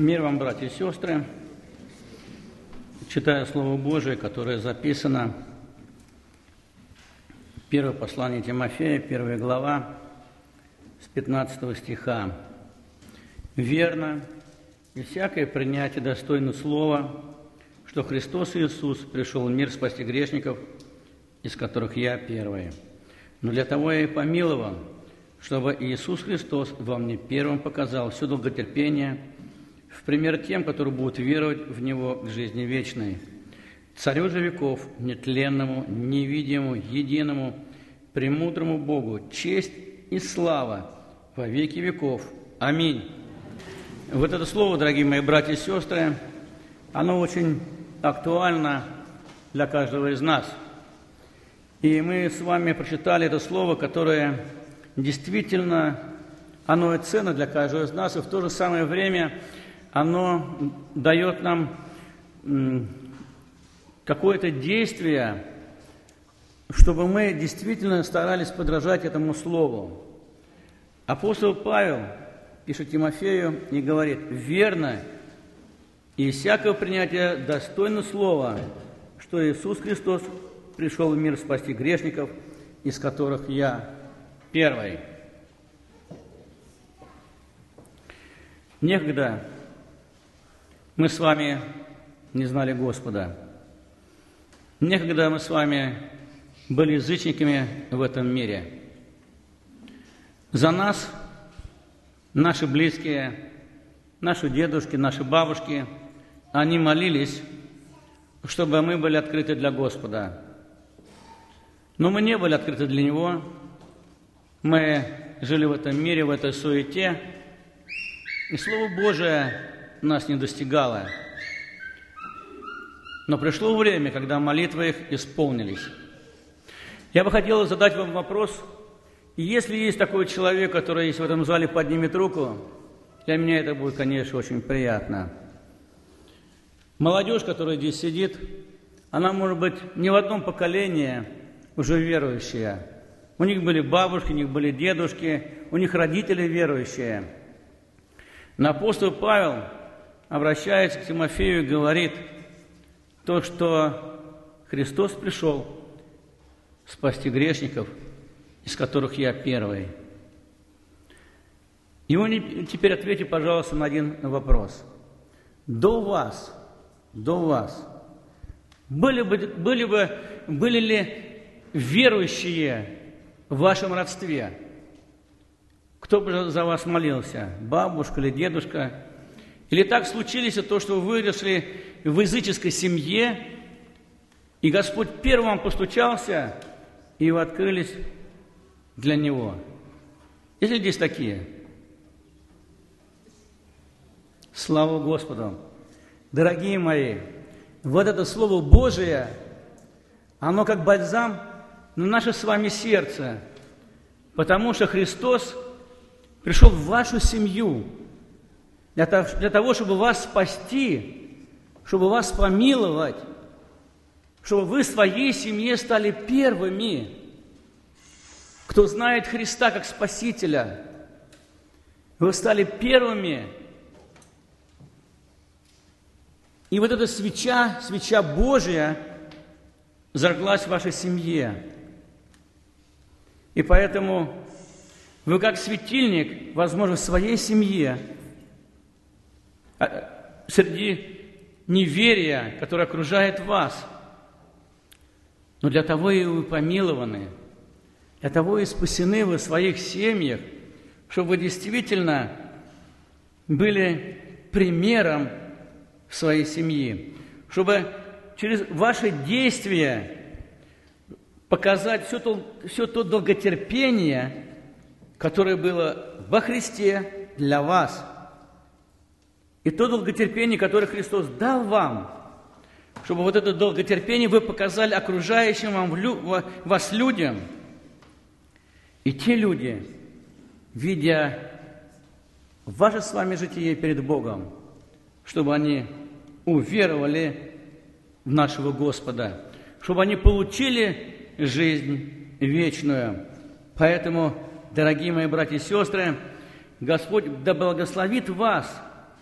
Мир вам, братья и сестры. Читаю Слово Божие, которое записано в первое послание Тимофея, 1 глава, с 15 стиха. «Верно, и всякое принятие достойно слова, что Христос Иисус пришел в мир спасти грешников, из которых я первый. Но для того я и помилован, чтобы Иисус Христос вам не первым показал все долготерпение, в пример тем, которые будут веровать в Него к жизни вечной. Царю же веков, нетленному, невидимому, единому, премудрому Богу, честь и слава во веки веков. Аминь». Вот это слово, дорогие мои братья и сестры, оно очень актуально для каждого из нас. И мы с вами прочитали это слово, которое действительно, оно и ценно для каждого из нас, и в то же самое время оно дает нам какое-то действие, чтобы мы действительно старались подражать этому слову. Апостол Павел пишет Тимофею и говорит: «Верно, и всякого принятия достойно слова, что Иисус Христос пришел в мир спасти грешников, из которых я первый». Некогда мы с вами не знали Господа. Некогда мы с вами были язычниками в этом мире. За нас наши близкие, наши дедушки, наши бабушки, они молились, чтобы мы были открыты для Господа. Но мы не были открыты для Него. Мы жили в этом мире, в этой суете, и Слово Божие нас не достигало. Но пришло время, когда молитвы их исполнились. Я бы хотел задать вам вопрос. Если есть такой человек, который есть в этом зале, поднимет руку, для меня это будет, конечно, очень приятно. Молодежь, которая здесь сидит, она, может быть, не в одном поколении уже верующая. У них были бабушки, у них были дедушки, у них родители верующие. Но апостол Павел обращается к Тимофею и говорит то, что Христос пришел спасти грешников, из которых я первый. И вы теперь ответьте, пожалуйста, на один вопрос. До вас были ли верующие в вашем родстве? Кто бы за вас молился? Бабушка или дедушка? Или так случилось то, что вы выросли в языческой семье, и Господь первым вам постучался, и вы открылись для Него? Есть ли здесь такие? Слава Господу! Дорогие мои, вот это Слово Божие, оно как бальзам на наше с вами сердце, потому что Христос пришел в вашу семью для того, чтобы вас спасти, чтобы вас помиловать, чтобы вы в своей семье стали первыми, кто знает Христа как Спасителя. Вы стали первыми. И вот эта свеча Божия, зажглась в вашей семье. И поэтому вы как светильник, возможно, в своей семье, среди неверия, которое окружает вас. Но для того и вы помилованы, для того и спасены вы в своих семьях, чтобы вы действительно были примером в своей семье, чтобы через ваши действия показать все то долготерпение, которое было во Христе для вас, и то долготерпение, которое Христос дал вам, чтобы вот это долготерпение вы показали окружающим вас людям. И те люди, видя ваше с вами житие перед Богом, чтобы они уверовали в нашего Господа, чтобы они получили жизнь вечную. Поэтому, дорогие мои братья и сестры, Господь да благословит вас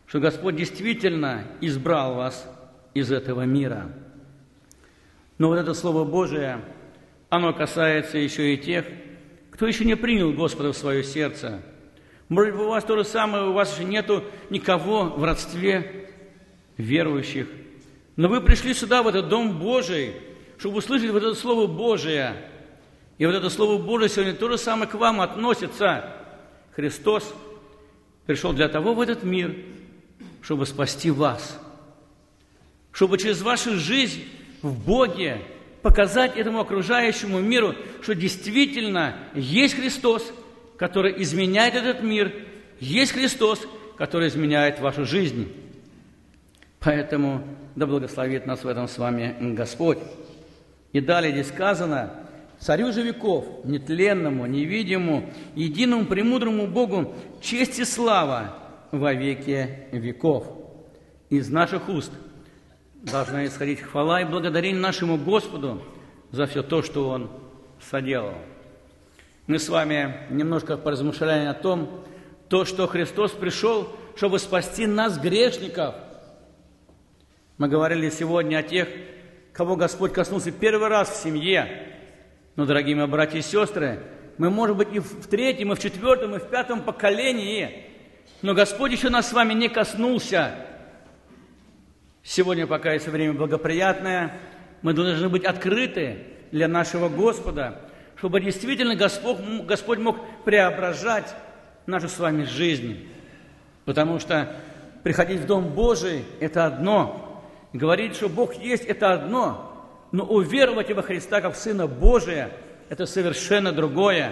что Господь действительно избрал вас из этого мира. Но вот это Слово Божие, оно касается еще и тех, кто еще не принял Господа в свое сердце. Может быть, у вас то же самое, у вас еще нету никого в родстве верующих. Но вы пришли сюда, в этот Дом Божий, чтобы услышать вот это Слово Божие. И вот это Слово Божие сегодня то же самое к вам относится. Христос пришел для того в этот мир, чтобы спасти вас. Чтобы через вашу жизнь в Боге показать этому окружающему миру, что действительно есть Христос, который изменяет этот мир, есть Христос, который изменяет вашу жизнь. Поэтому да благословит нас в этом с вами Господь. И далее здесь сказано: «Царю же веков, нетленному, невидимому, единому, премудрому Богу, честь и слава во веки веков». Из наших уст должна исходить хвала и благодарение нашему Господу за все то, что Он соделал. Мы с вами немножко поразмышляли о том, что Христос пришел, чтобы спасти нас, грешников. Мы говорили сегодня о тех, кого Господь коснулся первый раз в семье. Но, дорогие мои братья и сестры, мы, может быть, и в третьем, и в четвертом, и в пятом поколении, но Господь еще нас с вами не коснулся. Сегодня, пока есть время благоприятное, мы должны быть открыты для нашего Господа, чтобы действительно Господь мог преображать нашу с вами жизнь. Потому что приходить в Дом Божий – это одно, говорить, что Бог есть – это одно, но уверовать во Христа как в Сына Божия – это совершенно другое.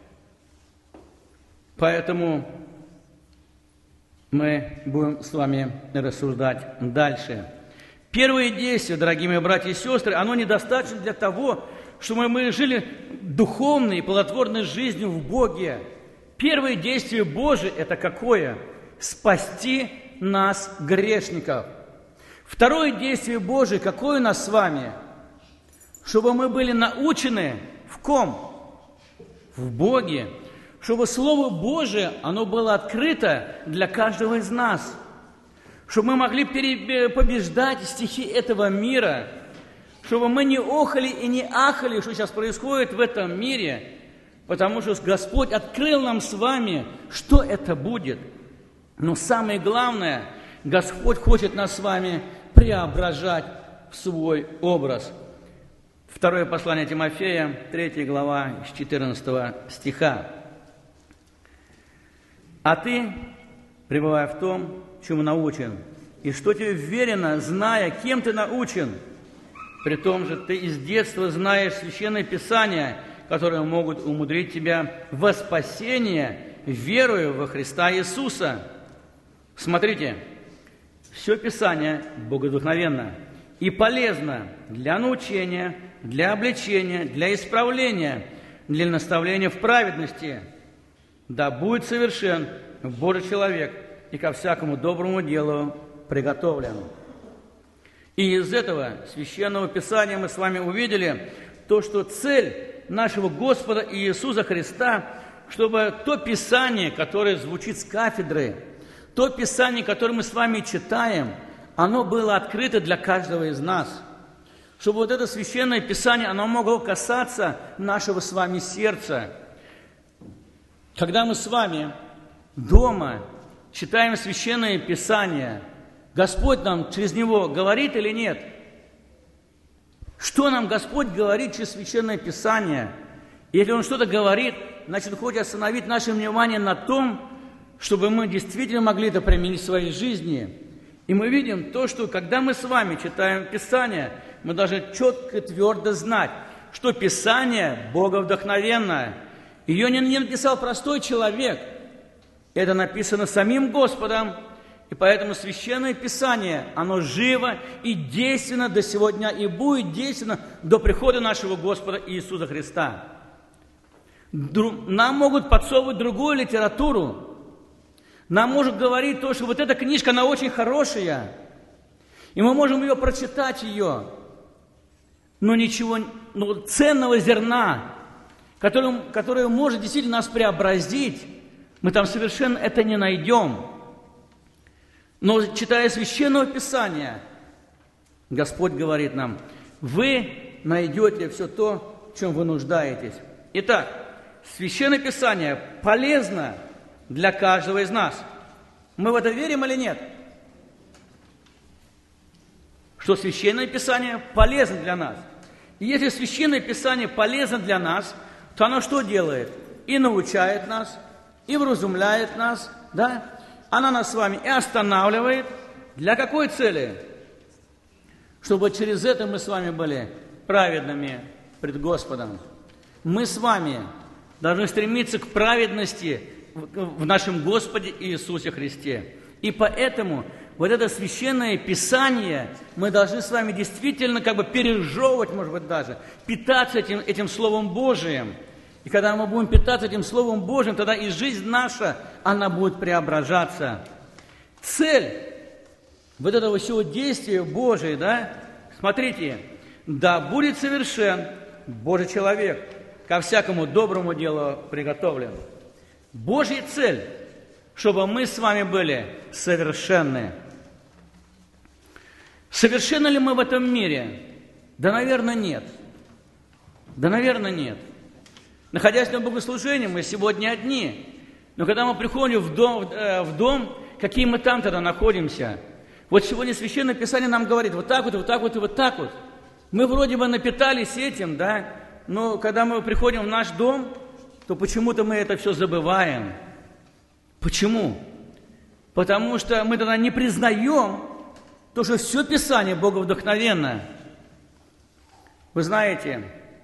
Поэтому мы будем с вами рассуждать дальше. Первое действие, дорогие мои братья и сестры, оно недостаточно для того, чтобы мы жили духовной и плодотворной жизнью в Боге. Первое действие Божие – это какое? Спасти нас, грешников. Второе действие Божие, какое у нас с вами? Чтобы мы были научены в ком? В Боге. Чтобы Слово Божие, оно было открыто для каждого из нас. Чтобы мы могли побеждать стихи этого мира. Чтобы мы не охали и не ахали, что сейчас происходит в этом мире. Потому что Господь открыл нам с вами, что это будет. Но самое главное, Господь хочет нас с вами преображать в свой образ. Второе послание Тимофея, 3 глава, с 14 стиха. «А ты, пребывая в том, чему научен, и что тебе верено, зная, кем ты научен, при том же ты из детства знаешь Священное Писание, которые могут умудрить тебя во спасение, веруя во Христа Иисуса». Смотрите, все Писание богодухновенно и полезно для научения, для обличения, для исправления, для наставления в праведности, да будет совершен Божий человек и ко всякому доброму делу приготовлен. И из этого Священного Писания мы с вами увидели то, что цель нашего Господа Иисуса Христа, чтобы то Писание, которое звучит с кафедры, то Писание, которое мы с вами читаем, оно было открыто для каждого из нас. Чтобы вот это Священное Писание, оно могло касаться нашего с вами сердца. Когда мы с вами дома читаем Священное Писание, Господь нам через него говорит или нет? Что нам Господь говорит через Священное Писание? Если Он что-то говорит, значит, Он хочет остановить наше внимание на том, чтобы мы действительно могли это применить в своей жизни. И мы видим то, что когда мы с вами читаем Писание, мы должны четко и твердо знать, что Писание боговдохновенное. Ее не написал простой человек. Это написано самим Господом. И поэтому Священное Писание, оно живо и действенно до сегодня и будет действенно до прихода нашего Господа Иисуса Христа. Нам могут подсовывать другую литературу. Нам может говорить то, что вот эта книжка, она очень хорошая. И мы можем ее прочитать, но ничего, ценного зерна, которое может действительно нас преобразить, мы там совершенно это не найдем. Но читая Священное Писание, Господь говорит нам: вы найдете все то, в чем вы нуждаетесь. Итак, Священное Писание полезно для каждого из нас. Мы в это верим или нет? Что Священное Писание полезно для нас. И если Священное Писание полезно для нас, то оно что делает? И научает нас, и вразумляет нас, да? Она нас с вами и останавливает. Для какой цели? Чтобы через это мы с вами были праведными пред Господом. Мы с вами должны стремиться к праведности в нашем Господе Иисусе Христе. И поэтому вот это Священное Писание мы должны с вами действительно пережевывать, может быть, даже, питаться этим Словом Божиим. И когда мы будем питаться этим Словом Божьим, тогда и жизнь наша, она будет преображаться. Цель вот этого всего действия Божия, да, смотрите, да будет совершен Божий человек, ко всякому доброму делу приготовлен. Божья цель, чтобы мы с вами были совершенны. Совершенны ли мы в этом мире? Да, наверное, нет. Да, наверное, нет. Находясь на богослужении, мы сегодня одни. Но когда мы приходим в дом, какие мы там тогда находимся? Вот сегодня Священное Писание нам говорит: вот так вот, вот так вот и вот так вот. Мы вроде бы напитались этим, да, но когда мы приходим в наш дом, то почему-то мы это все забываем. Почему? Потому что мы тогда не признаем то, что все Писание боговдохновенно. Вы знаете,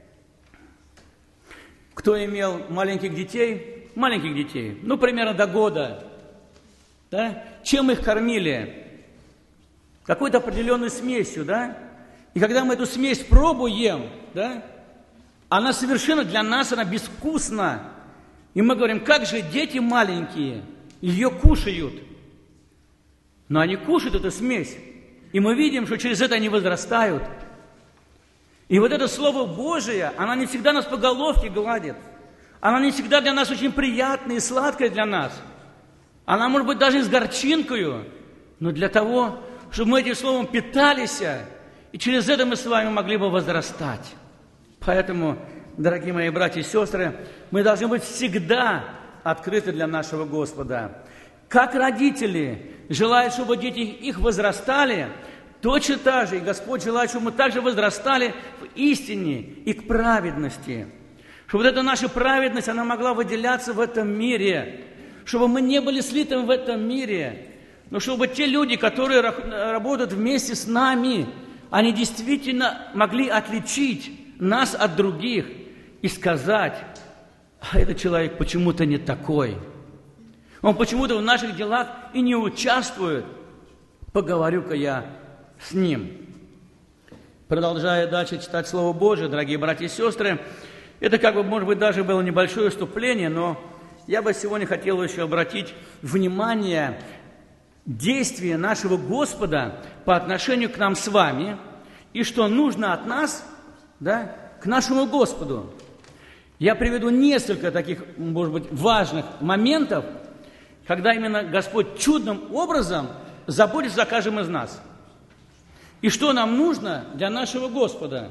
кто имел маленьких детей, ну, примерно до года, да, чем их кормили? Какой-то определенной смесью, да? И когда мы эту смесь пробуем, да, она совершенно для нас, она безвкусна. И мы говорим: как же дети маленькие ее кушают? Но они кушают эту смесь. И мы видим, что через это они возрастают. И вот это Слово Божие, оно не всегда нас по головке гладит. Оно не всегда для нас очень приятное и сладкое для нас. Она может быть даже с горчинкою. Но для того, чтобы мы этим Словом питались, и через это мы с вами могли бы возрастать. Поэтому, дорогие мои братья и сестры, мы должны быть всегда открыты для нашего Господа. Как родители желают, чтобы дети их возрастали, точно так же и Господь желает, чтобы мы также возрастали в истине и к праведности. Чтобы вот эта наша праведность, она могла выделяться в этом мире. Чтобы мы не были слиты в этом мире. Но чтобы те люди, которые работают вместе с нами, они действительно могли отличить нас от других и сказать: а этот человек почему-то не такой. Он почему-то в наших делах и не участвует. Поговорю-ка я с ним. Продолжая дальше читать Слово Божие, дорогие братья и сестры, это может быть, даже было небольшое вступление, но я бы сегодня хотел еще обратить внимание действия нашего Господа по отношению к нам с вами, и что нужно от нас, да, к нашему Господу. Я приведу несколько таких, может быть, важных моментов, когда именно Господь чудным образом заботится о каждом из нас. И что нам нужно для нашего Господа?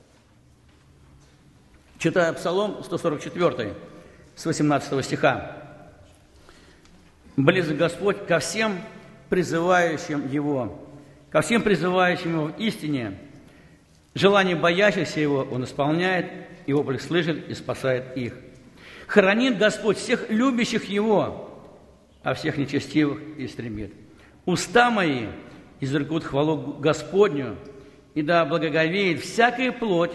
Читаю Псалом 144, с 18 стиха. «Близок Господь ко всем призывающим Его, ко всем призывающим Его в истине. Желание боящихся Его Он исполняет, и вопль слышит и спасает их. Хранит Господь всех любящих Его, а всех нечестивых истребит. Уста мои изрекут хвалу Господню, и да благоговеет всякая плоть,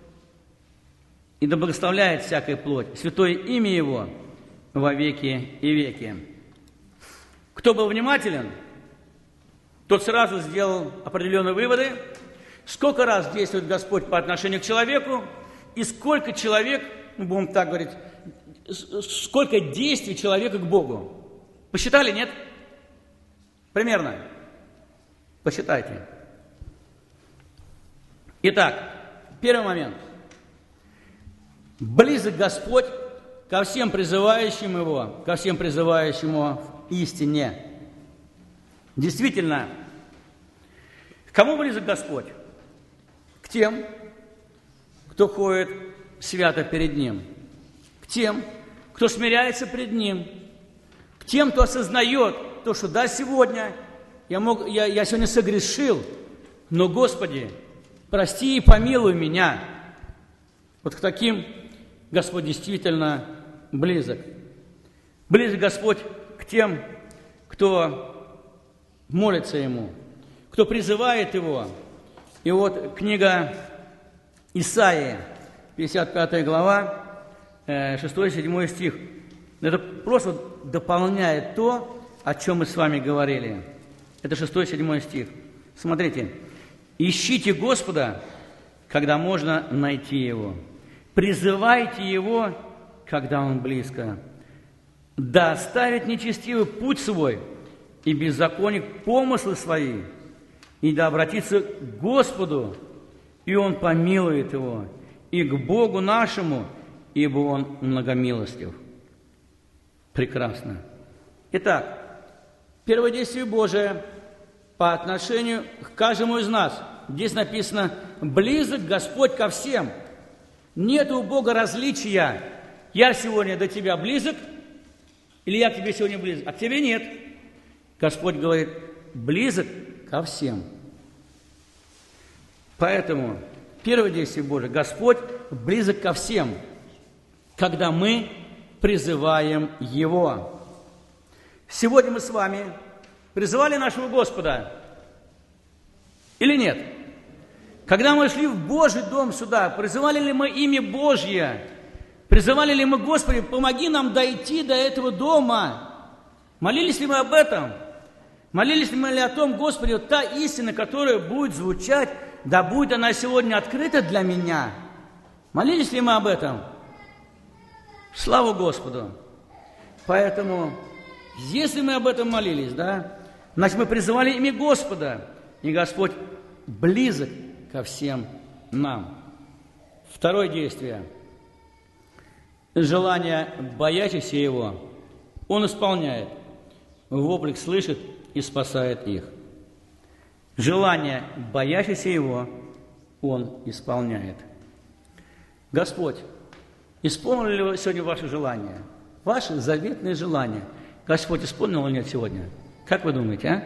и да благословляет всякая плоть святое имя Его во веки и веки». Кто был внимателен, тот сразу сделал определенные выводы, сколько раз действует Господь по отношению к человеку, и сколько человек, будем так говорить, сколько действий человека к Богу. Посчитали, нет? Примерно. Посчитайте. Итак, первый момент. Близок Господь ко всем призывающим Его, ко всем призывающим Его в истине. Действительно, к кому близок Господь? К тем, кто ходит свято перед Ним, к тем, кто смиряется пред Ним, к тем, кто осознает то, что да, сегодня я сегодня согрешил, но, Господи, прости и помилуй меня. Вот к таким Господь действительно близок. Близок Господь к тем, кто молится Ему, кто призывает Его. И вот книга Исаии, 55 глава, 6-7 стих. Это просто дополняет то, о чем мы с вами говорили. Это 6-7 стих. Смотрите. «Ищите Господа, когда можно найти Его. Призывайте Его, когда Он близко. Да оставит нечестивый путь свой, и беззаконник помыслы свои, и да обратится к Господу, и Он помилует его, и к Богу нашему, ибо Он многомилостив». Прекрасно. Итак, первое действие Божие по отношению к каждому из нас. Здесь написано: «Близок Господь ко всем». Нет у Бога различия. Я сегодня до тебя близок, или я к тебе сегодня близок, а к тебе нет. Господь говорит: близок ко всем. Поэтому первое действие Божие: Господь близок ко всем, когда мы призываем Его. Сегодня мы с вами призывали нашего Господа или нет? Когда мы шли в Божий дом сюда, призывали ли мы имя Божье? Призывали ли мы: Господи, помоги нам дойти до этого дома? Молились ли мы об этом? Молились ли мы о том: Господи, вот та истина, которая будет звучать, да будет она сегодня открыта для меня? Молились ли мы об этом? Слава Господу! Поэтому, если мы об этом молились, да, значит, мы призывали имя Господа, и Господь близок ко всем нам. Второе действие. Желание боящихся Его Он исполняет. Воплик слышит и спасает их. Желание боящихся Его Он исполняет. Господь, исполнил ли сегодня ваше желание? Ваше заветное желание. Господь исполнил или нет сегодня? Как вы думаете, а?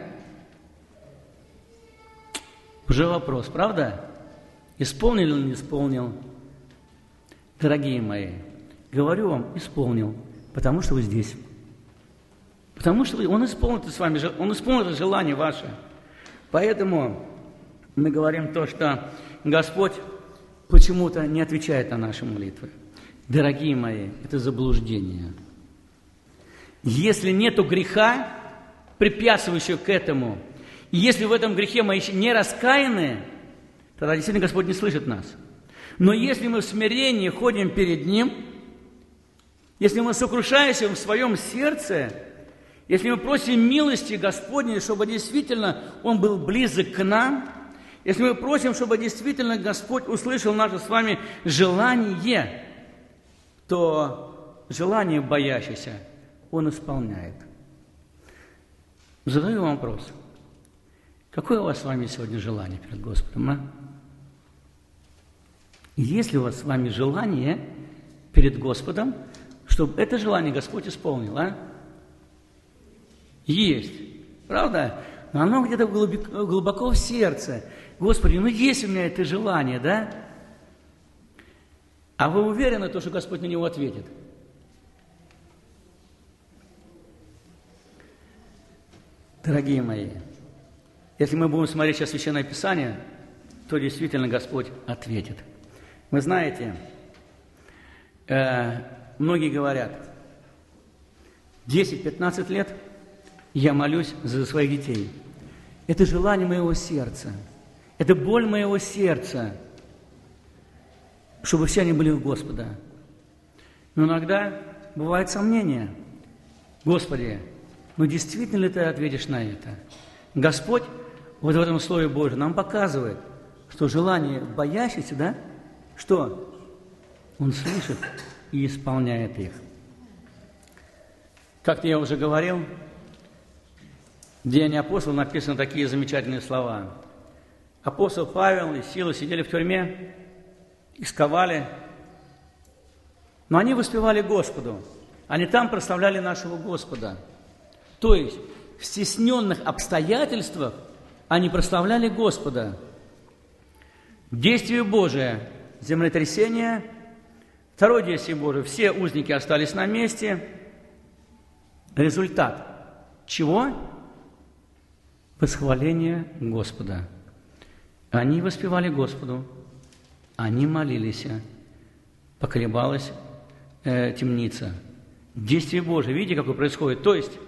Уже вопрос, правда? Исполнил или не исполнил? Дорогие мои, говорю вам, исполнил, потому что вы здесь. Потому что Он исполнит с вами, Он исполнит желание ваше. Поэтому мы говорим то, что Господь почему-то не отвечает на наши молитвы. Дорогие мои, это заблуждение. Если нету греха, препятствующего к этому, и если в этом грехе мы еще не раскаяны, тогда действительно Господь не слышит нас. Но если мы в смирении ходим перед Ним, если мы сокрушаемся в своем сердце, если мы просим милости Господней, чтобы действительно Он был близок к нам, если мы просим, чтобы действительно Господь услышал наше с вами желание, то желание боящееся Он исполняет. Задаю вам вопрос. Какое у вас с вами сегодня желание перед Господом, а? Есть ли у вас с вами желание перед Господом, чтобы это желание Господь исполнил, а? Есть. Правда? Но оно где-то глубоко в сердце. Господи, ну есть у меня это желание, да? А вы уверены, что Господь на него ответит? Дорогие мои, если мы будем смотреть сейчас Священное Писание, то действительно Господь ответит. Вы знаете, многие говорят: 10-15 лет я молюсь за своих детей. Это желание моего сердца, это боль моего сердца, чтобы все они были у Господа. Но иногда бывает сомнение. Господи, ну действительно ли Ты ответишь на это? Господь вот в этом Слове Божьем нам показывает, что желание боящихся, да, что Он слышит и исполняет их. Как-то я уже говорил, В Деяниях апостолов написаны такие замечательные слова. Апостол Павел и Сила сидели в тюрьме, их сковали, но они воспевали Господу. Они там прославляли нашего Господа. То есть в стесненных обстоятельствах они прославляли Господа. Действие Божие, землетрясение, второе действие Божие, все узники остались на месте. Результат чего? Восхваление Господа. Они воспевали Господу, они молились, поколебалась темница. Действие Божие, видите, какое происходит? То есть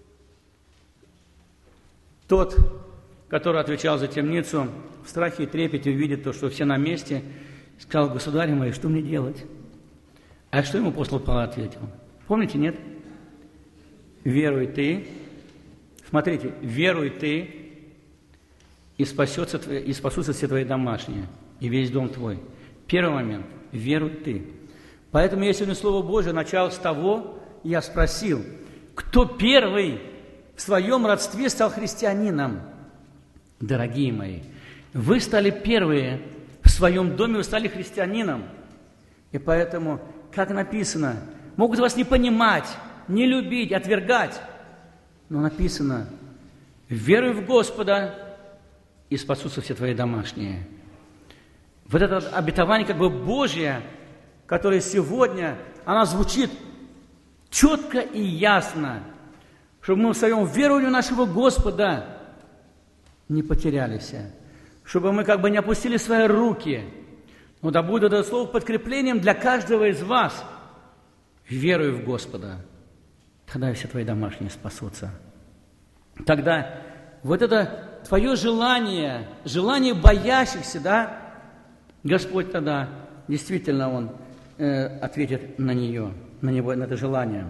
тот, который отвечал за темницу, в страхе и трепете увидит то, что все на месте, сказал: государь мой, что мне делать? А что ему апостол Павел ответил? Помните, нет? Веруй ты, смотрите, веруй ты, и спасутся все твои домашние, и весь дом твой. Первый момент – веруй ты. Поэтому я сегодня Слово Божие начал с того, я спросил, кто первый в своем родстве стал христианином? Дорогие мои, вы стали первые в своем доме, вы стали христианином. И поэтому, как написано, могут вас не понимать, не любить, отвергать, но написано: веруй в Господа, и спасутся все твои домашние. Вот это обетование как бы Божье, которое сегодня, оно звучит четко и ясно, чтобы мы в своем веровании в нашего Господа не потерялись, чтобы мы как бы не опустили свои руки. Но да будет это слово подкреплением для каждого из вас. Веруй в Господа, тогда все твои домашние спасутся. Тогда вот это твое желание, желание боящихся, да, Господь тогда действительно Он ответит на него, на это желание.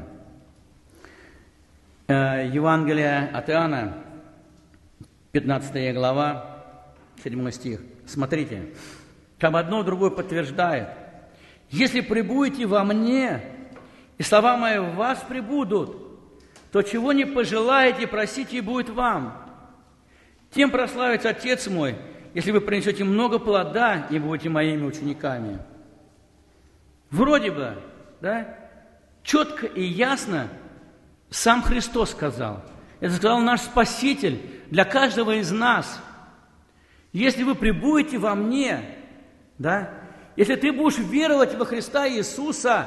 Евангелие от Иоанна, 15 глава, 7 стих. Смотрите, там одно другое подтверждает. «Если пребудете во мне, и слова мои в вас пребудут, то чего не пожелаете, просите, и будет вам. Тем прославится Отец мой, если вы принесете много плода и будете моими учениками». Вроде бы, да, четко и ясно сам Христос сказал. Это сказал наш Спаситель для каждого из нас. Если вы пребудете во мне, да, если ты будешь веровать во Христа Иисуса,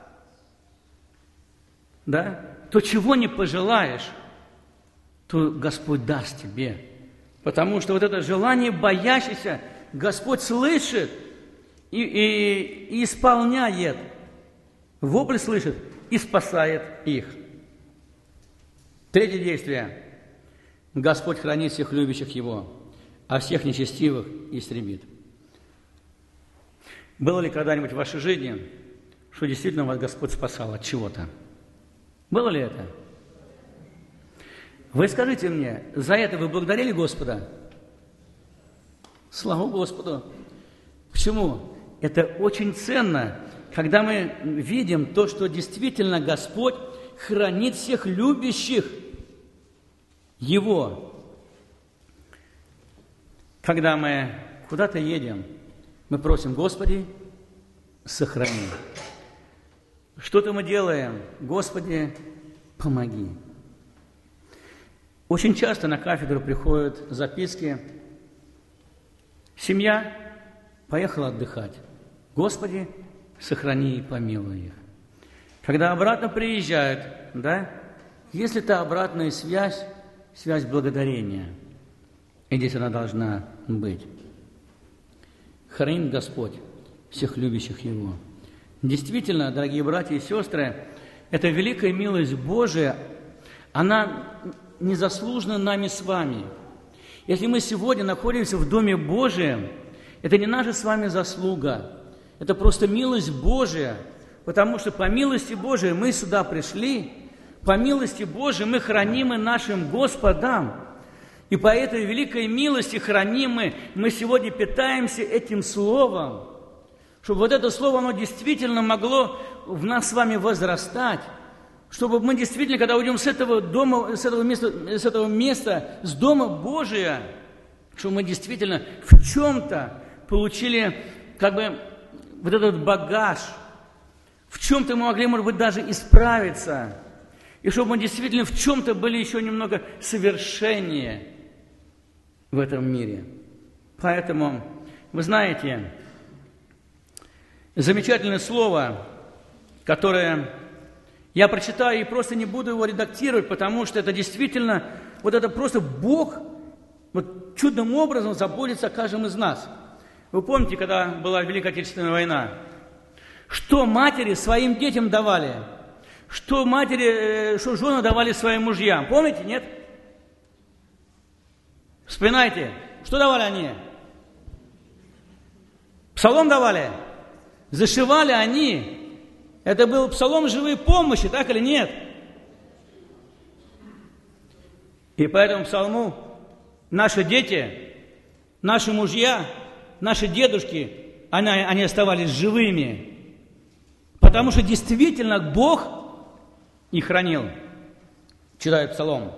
да, то чего не пожелаешь, то Господь даст тебе. Потому что вот это желание боящийся Господь слышит и исполняет. Вопль слышит и спасает их. Третье действие. Господь хранит всех любящих Его, а всех нечестивых истребит. Было ли когда-нибудь в вашей жизни, что действительно вас Господь спасал от чего-то? Было ли это? Вы скажите мне, за это вы благодарили Господа? Слава Господу! Почему? Это очень ценно, когда мы видим то, что действительно Господь хранит всех любящих Его. Когда мы куда-то едем, мы просим: Господи, сохрани. Что-то мы делаем: Господи, помоги. Очень часто на кафедру приходят записки: семья поехала отдыхать. Господи, сохрани и помилуй их. Когда обратно приезжают, да, если это обратная связь, связь благодарения, и здесь она должна быть. Хранит Господь всех любящих Его. Действительно, дорогие братья и сестры, эта великая милость Божия, она незаслужена нами с вами. Если мы сегодня находимся в Доме Божием, это не наша с вами заслуга, это просто милость Божия, потому что по милости Божией мы сюда пришли, по милости Божией мы хранимы нашим Господом, и по этой великой милости хранимы мы сегодня питаемся этим Словом, чтобы вот это Слово, оно действительно могло в нас с вами возрастать, чтобы мы действительно, когда уйдем с этого дома, с этого места, с Дома Божия, чтобы мы действительно в чем-то получили как бы вот этот багаж, в чем-то мы могли, может быть, даже исправиться, и чтобы мы действительно в чем-то были еще немного совершеннее в этом мире. Поэтому, вы знаете, замечательное слово, которое я прочитаю и просто не буду его редактировать, потому что это действительно, вот это просто Бог вот чудным образом заботится о каждом из нас. Вы помните, когда была Великая Отечественная война, что матери своим детям давали, что жены давали своим мужьям. Помните, нет? Вспоминайте, что давали они? Псалом давали. Зашивали они. Это был псалом живой помощи, так или нет? И по этому псалму наши дети, наши мужья, наши дедушки, они оставались живыми. Потому что действительно Бог их хранил. Читаю псалом.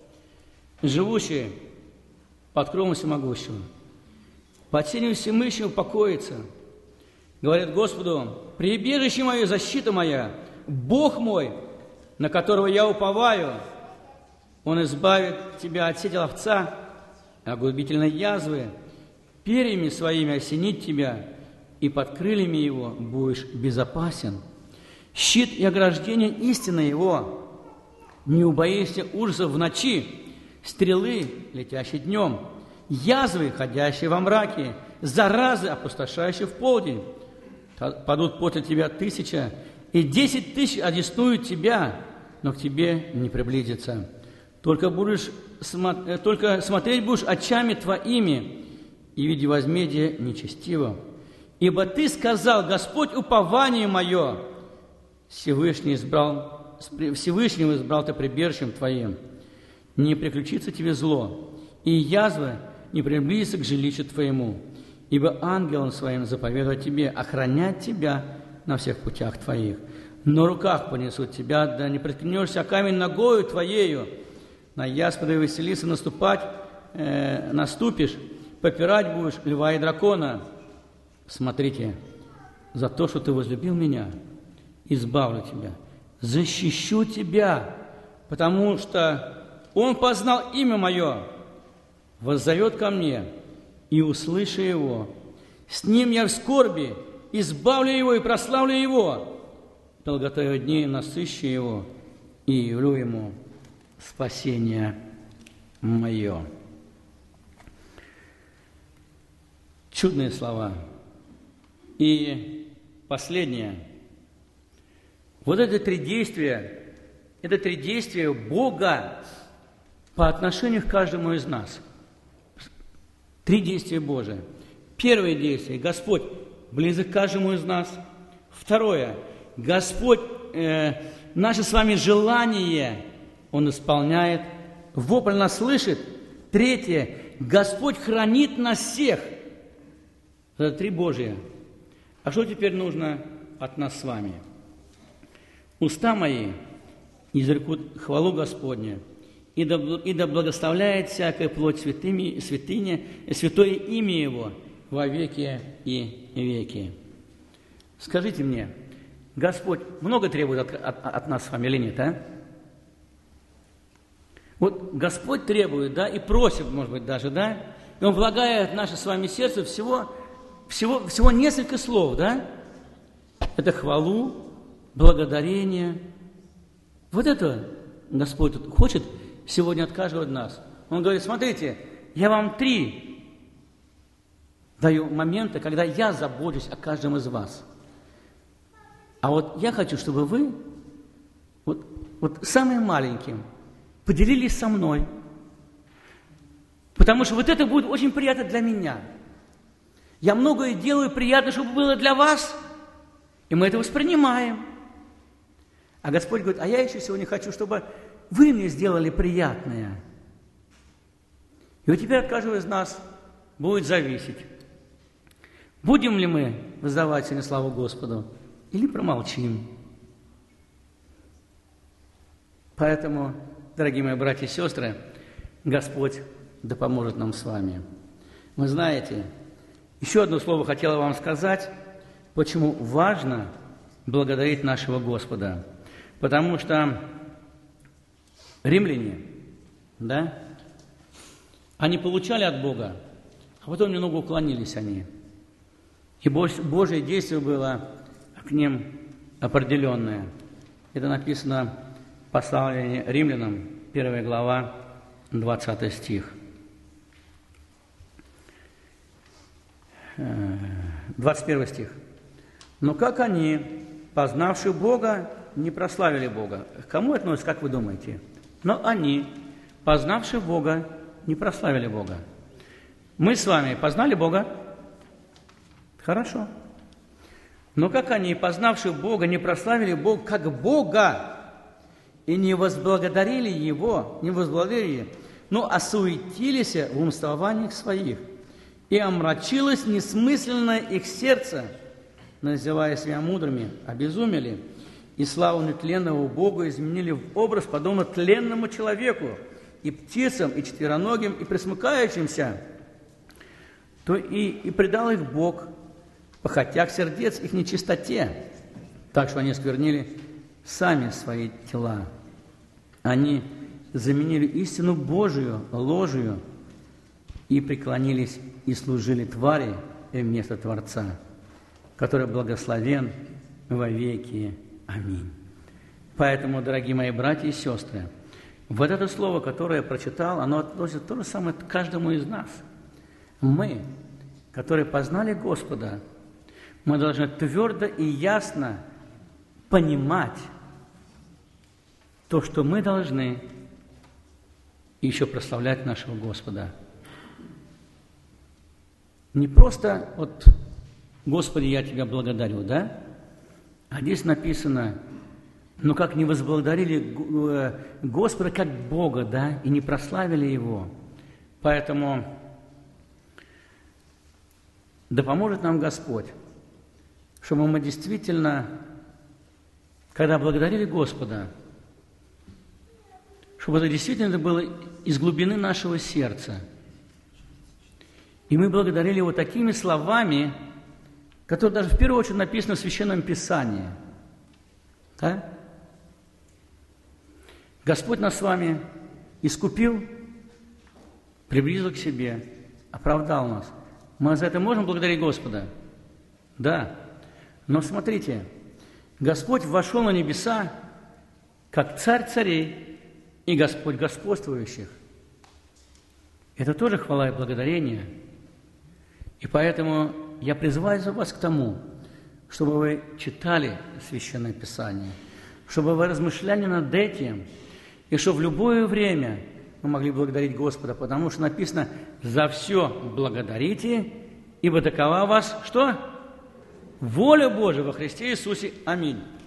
Живущие под кровом всемогущего, под сенью всемыщего покоится. Говорит Господу: прибежище мое, защита моя, Бог мой, на которого я уповаю. Он избавит тебя от сети ловца, от губительной язвы, перьями своими осенит тебя, и под крыльями его будешь безопасен. Щит и ограждение истины его. Не убоишься ужасов в ночи, стрелы, летящие днем, язвы, ходящие во мраке, заразы, опустошающие в полдень. Падут после тебя 1000, и 10 000 одесную тебя, но к тебе не приблизится. Только смотреть будешь очами твоими, и видя возмездие нечестиво. Ибо ты сказал: Господь, упование мое, Всевышнего избрал ты прибежищем твоим. Не приключится тебе зло, и язва не приблизится к жилищу твоему, ибо ангелом своим заповедует тебе охранять тебя на всех путях твоих. На руках понесут тебя, да не приткнешься о камень ногою твоею. На яспода и Василиса наступишь, попирать будешь льва и дракона. Смотрите, за то, что ты возлюбил меня, избавлю тебя, защищу тебя, потому что он познал имя мое, воззовет ко мне, и услышу его. С ним я в скорби, избавлю его и прославлю его. Долготою дней насыщу его, и явлю ему спасение мое. Чудные слова. И последнее. Вот это три действия Бога по отношению к каждому из нас. 3 действия Божия. Первое действие. Господь близок к каждому из нас. Второе. Господь наше с вами желание Он исполняет. Вопль нас слышит. Третье. Господь хранит нас всех. Это 3 Божия. А что теперь нужно от нас с вами? Уста мои изрекут хвалу Господню, и да благословляет всякая плоть святое имя Его во веки и веки. Скажите мне, Господь много требует от нас с вами или нет, а? Вот Господь требует, да, и просит, может быть, даже, да, и Он влагает в наше с вами сердце всего несколько слов, да? Это хвалу, благодарение. Вот это Господь хочет сегодня от каждого из нас. Он говорит: смотрите, я вам 3 даю момента, когда я забочусь о каждом из вас. А вот я хочу, чтобы вы, вот самым маленьким, поделились со мной. Потому что вот это будет очень приятно для меня. Я многое делаю приятно, чтобы было для вас, и мы это воспринимаем. А Господь говорит: а я еще сегодня хочу, чтобы вы мне сделали приятное. И вот теперь от каждого из нас будет зависеть, будем ли мы воздавать сегодня славу Господу или промолчим. Поэтому, дорогие мои братья и сестры, Господь да поможет нам с вами. Вы знаете, еще одно слово хотела вам сказать, почему важно благодарить нашего Господа. Потому что римляне, да, они получали от Бога, а потом немного уклонились они. И Божье действие было к ним определенное. Это написано в послании римлянам, 1 глава, 20 стих. 21 стих. «Но как они, познавши Бога, не прославили Бога?» К кому относится, как вы думаете? «Но они, познавши Бога, не прославили Бога». Мы с вами познали Бога? Хорошо. Но как они, познавши Бога, не прославили Бога как Бога и не возблагодарили Его, но осуетились в умствованиях своих, и омрачилось несмысленное их сердце, называя себя мудрыми, обезумели, и славу нетленного Бога изменили в образ, подобно тленному человеку, и птицам, и четвероногим, и пресмыкающимся, то и предал их Бог, похотях сердец их нечистоте, так что они сквернили сами свои тела. Они заменили истину Божию ложью и преклонились и служили твари вместо Творца, который благословен во веки. Аминь. Поэтому, дорогие мои братья и сестры, вот это слово, которое я прочитал, оно относится то же самое к каждому из нас. Мы, которые познали Господа, мы должны твердо и ясно понимать то, что мы должны еще прославлять нашего Господа. Не просто вот «Господи, я Тебя благодарю», да? А здесь написано, ну как не возблагодарили Господа как Бога, да, и не прославили Его. Поэтому да поможет нам Господь, чтобы мы действительно, когда благодарили Господа, чтобы это действительно было из глубины нашего сердца. И мы благодарили Его такими словами, которые даже в первую очередь написаны в Священном Писании. Да? Господь нас с вами искупил, приблизил к себе, оправдал нас. Мы за это можем благодарить Господа? Да. Но смотрите, Господь вошел на небеса, как Царь царей и Господь господствующих. Это тоже хвала и благодарение. И поэтому я призываю вас к тому, чтобы вы читали Священное Писание, чтобы вы размышляли над этим, и чтобы в любое время мы могли благодарить Господа, потому что написано «За все благодарите, ибо такова вас» что? Воля Божия во Христе Иисусе. Аминь.